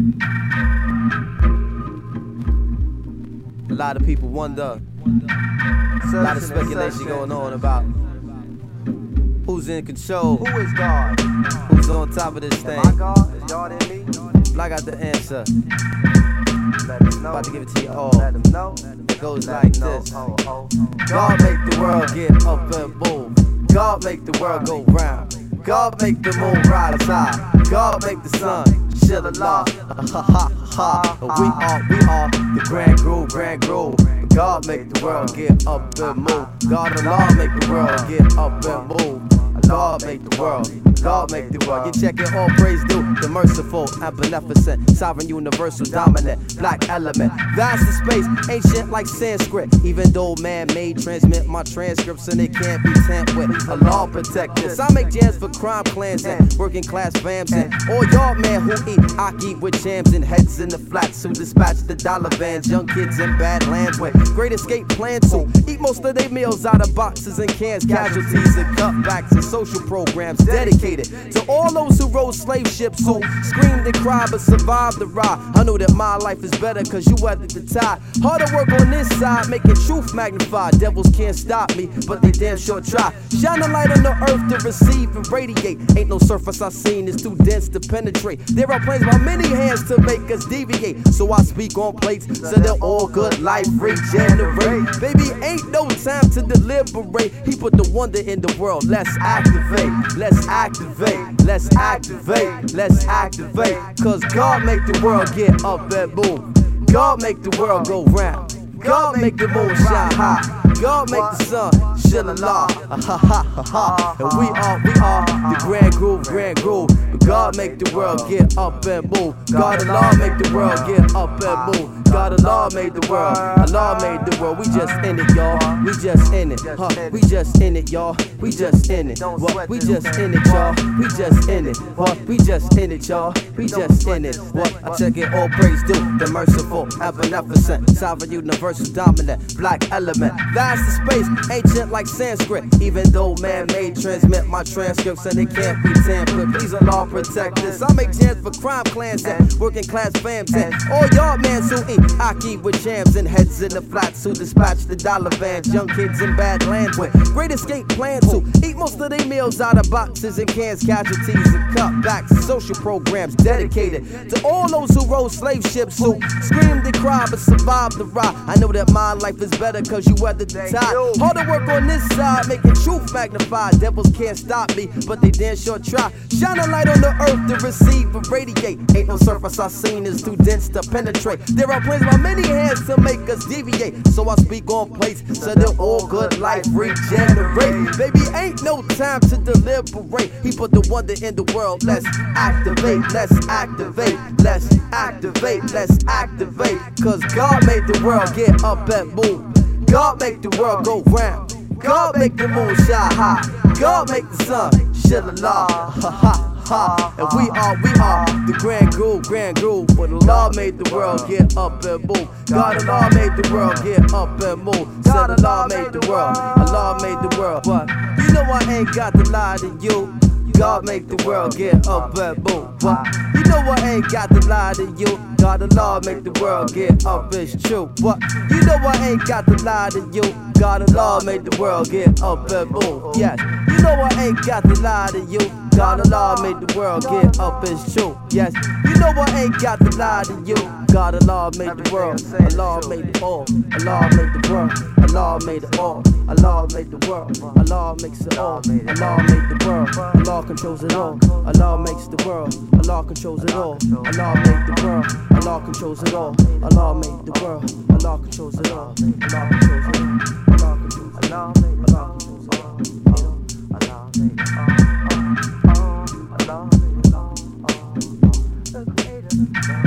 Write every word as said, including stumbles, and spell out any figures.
A lot of people wonder, a lot of speculation going on about who's in control, Who is God? who's on top of this thing. Am I God? Is God in me? Well, I got the answer. Let us know. About to give it to you all. Let them know. It goes Let like them know. this. Oh, oh. God make the world get up and move. God make the world go round. God make the moon rise high. God make the sun shine a lot. Ha ha ha. We are, we are the grand groove, grand groove. God make the world get up and move. God Allah make the world get up and move. God make the world, God make the world. You check it, all praise due, the merciful and beneficent, sovereign, universal, dominant, black element. Vast in space, ancient like Sanskrit. Even though man-made, transmit my transcripts and it can't be tamped with. Allah protect this. I make jams for crime clans and working class fams and all y'all man who eat aki with jams and heads in the flats who dispatch the dollar vans. Young kids in bad lands with great escape plans who eat most of their meals out of boxes and cans. Casualties and cutbacks and social programs dedicated to all those who rode slave ships who screamed and cried but survived the ride. I know that my life is better cause you weathered the tide. Harder work on this side, making truth magnified. Devils can't stop me, but they damn sure try. Shine a light on the earth to receive and radiate. Ain't no surface I seen is too dense to penetrate. There are plans by many hands to make us deviate. So I speak on plates so they're all good life regenerate. Baby, ain't no time to deliberate. He put the wonder in the world. Let's activate, let's activate, let's activate, let's activate. Cause God make the world get up and move. God make the world go round. God make the moon shine high. God make the sun shine a lot. Ha ha ha ha. And we are, we are the grand groove, grand groove. God make the world get up and move. God Allah make the world get up and move. God Allah made the world, Allah made the world. We just in it, y'all. We just in it, huh? We just in it, y'all. We just in it. What? We just in it, y'all. We just in it. What? We just in it, y'all. We just in it. What? I take it all praise due the merciful and beneficent, sovereign, universal, dominant, black element. Vast in space, ancient like Sanskrit. Even though man-made, transmit my transcripts and it can't be tampered. Please Allah protect this. I make jams for crime clans and working class fams and all y'all mans who eat aki with jams and heads in the flats who dispatch the dollar vans. Young kids in bad lands with great escape plans who eat most of their meals out of boxes and cans. Casualties and cutbacks, social programs dedicated to all those who rode slave ships who screamed and cried but survived the ride. I know that my life is better cause you weathered the tide. Harder work on this side, making truth magnified. Devils can't stop me, but they damn sure try. Shine a light on the earth to receive and radiate. Ain't no surface I seen is too dense to penetrate. There are plans by many hands to make us deviate. So I speak on plates so they're all good life regenerate. Baby, ain't no time to deliberate. He put the wonder in the world. Let's activate, let's activate, let's activate, let's activate. Cause God made the world get up and move. God make the world go round. God make the moon shine high. God make the sun shine a lot. Ha ha. Ha. And we are, we are the grand groove, grand groove. But Allah made the world get up and move. God Allah made the world get up and move. Said Allah made the world, Allah made the world. But you know I ain't got to lie to you. God make the world get up and move. But you know I ain't got to lie to you. God Allah make the world get up, it's true. But you know I ain't got to lie to you. God Allah made the world get up and move. Yes, you know I ain't got to lie to you. God Allah made the world get up, it's true. Yes, you know I ain't got to lie to you. God Allah made the world, Allah made it all. Allah made the world, Allah made it all. Allah made the world, Allah makes it all. Allah made the world, Allah controls it all. Allah makes the world, Allah controls it all. Allah made the world, Allah controls it all. Allah made the world, Allah controls it all. Allah controls it all. Allah controls it all. Allah controls it all. Allah made it all. Allah made it all. The creator.